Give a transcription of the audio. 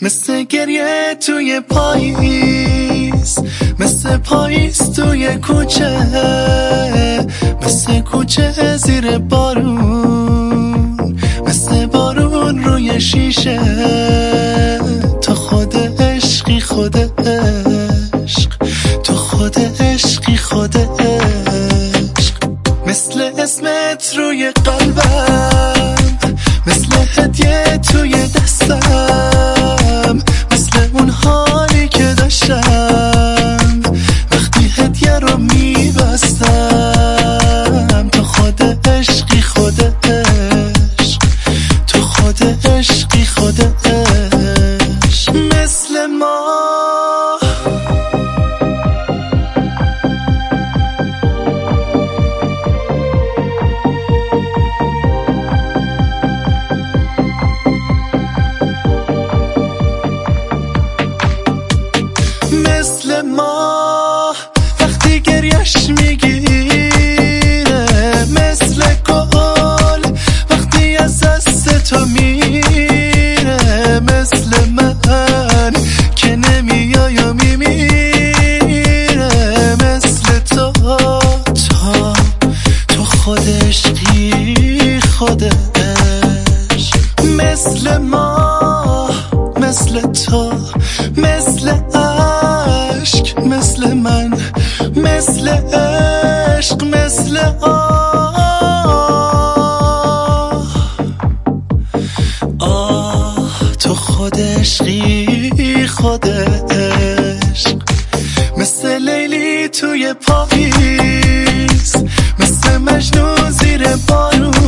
مثل گریه توی پاییز، مثل پاییز توی کوچه، مثل کوچه زیر بارون، مثل بارون روی شیشه. تو خود عشقی خود عشق، تو خود عشقی خود عشق. مثل اسمت روی قلبم، مثل هدیه توی دستم، مثل اون حالی که داشتم وقتی هدیه رو میبستم. تو خود عشقی خود عشق، تو خود عشقی خود عشق. مثل ما مثل ما وقتی گریش میگیره، مثل گل وقتی از دست تو میره، مثل من که نمیای و میمیره. مثل تو تو خود عشقی خود عشق. مثل ما مثل تو مثل عشق، مثل من مثل عشق، مثل تو خود عشقی خود عشق. مثل لیلی توی پاییز، مثل مجنون زیر بارون،